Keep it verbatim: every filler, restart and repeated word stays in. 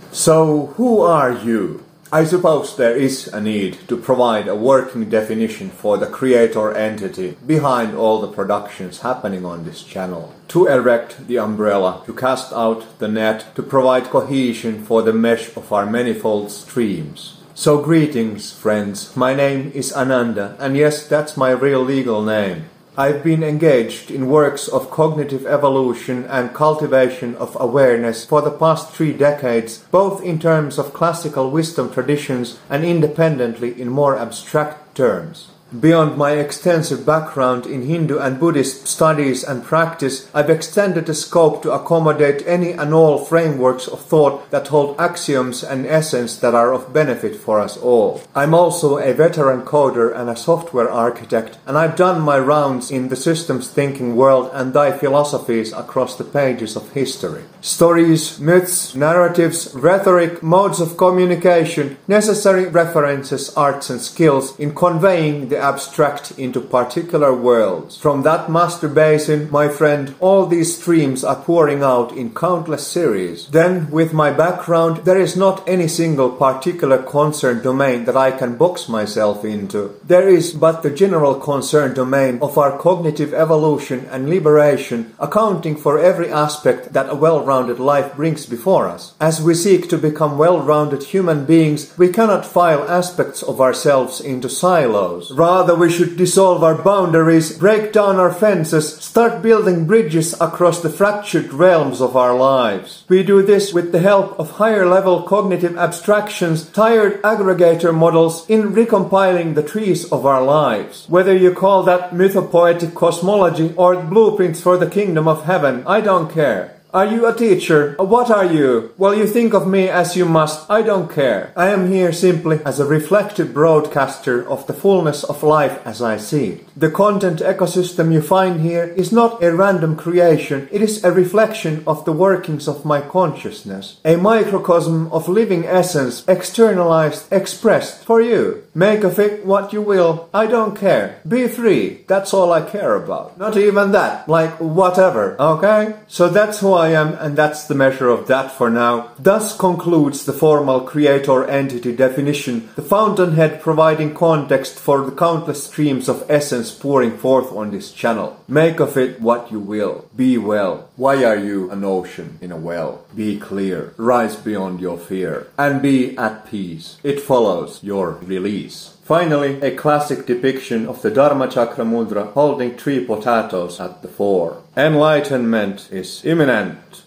So, who are you? I suppose there is a need to provide a working definition for the creator entity behind all the productions happening on this channel. To erect the umbrella, to cast out the net, to provide cohesion for the mesh of our manifold streams. So greetings, friends. My name is Ananda, and yes, that's my real legal name. I've been engaged in works of cognitive evolution and cultivation of awareness for the past three decades, both in terms of classical wisdom traditions and independently in more abstract terms. Beyond my extensive background in Hindu and Buddhist studies and practice, I've extended the scope to accommodate any and all frameworks of thought that hold axioms and essence that are of benefit for us all. I'm also a veteran coder and a software architect, and I've done my rounds in the systems thinking world and thy philosophies across the pages of history. Stories, myths, narratives, rhetoric, modes of communication, necessary references, arts and skills in conveying the abstract into particular worlds. From that master basin, my friend, all these streams are pouring out in countless series. Then, with my background, there is not any single particular concern domain that I can box myself into. There is but the general concern domain of our cognitive evolution and liberation, accounting for every aspect that a well-rounded life brings before us. As we seek to become well-rounded human beings, we cannot file aspects of ourselves into silos. Rather, we should dissolve our boundaries, break down our fences, start building bridges across the fractured realms of our lives. We do this with the help of higher-level cognitive abstractions, tired aggregator models in recompiling the trees of our lives. Whether you call that mythopoetic cosmology or blueprints for the kingdom of heaven, I don't care. Are you a teacher? What are you? Well, you think of me as you must. I don't care. I am here simply as a reflective broadcaster of the fullness of life as I see it. The content ecosystem you find here is not a random creation. It is a reflection of the workings of my consciousness. A microcosm of living essence, externalized, expressed for you. Make of it what you will. I don't care. Be free. That's all I care about. Not even that. Like, whatever. Okay? So that's who I am, and that's the measure of that for now. Thus concludes the formal creator entity definition, the fountainhead providing context for the countless streams of essence pouring forth on this channel. Make of it what you will. Be well. Why are you an ocean in a well? Be clear. Rise beyond your fear. And be at peace. It follows your release. Finally, a classic depiction of the Dharmachakra mudra holding three potatoes at the fore. Enlightenment is imminent.